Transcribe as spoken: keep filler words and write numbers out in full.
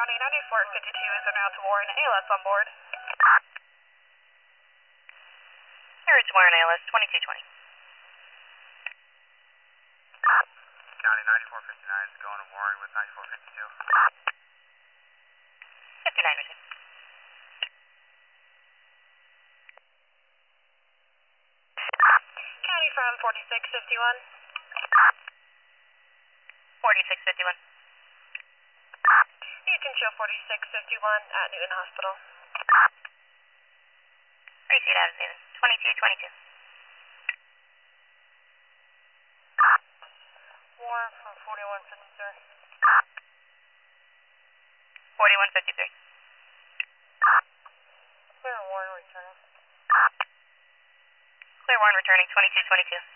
County ninety-four fifty-two is now to Warren. A L S on board. Here is Warren A L S twenty-two twenty. County ninety-four fifty-nine is going to Warren with ninety-four fifty-two. fifty-nine received. County from forty-six fifty-one. forty-six fifty-one. You can show forty-six fifty-one at Newton Hospital. Receipt out of Newton. twenty-two twenty-two. Warren from forty-one fifty-three. forty-one fifty-three. Clear Warren returning. Clear Warren returning twenty-two twenty-two.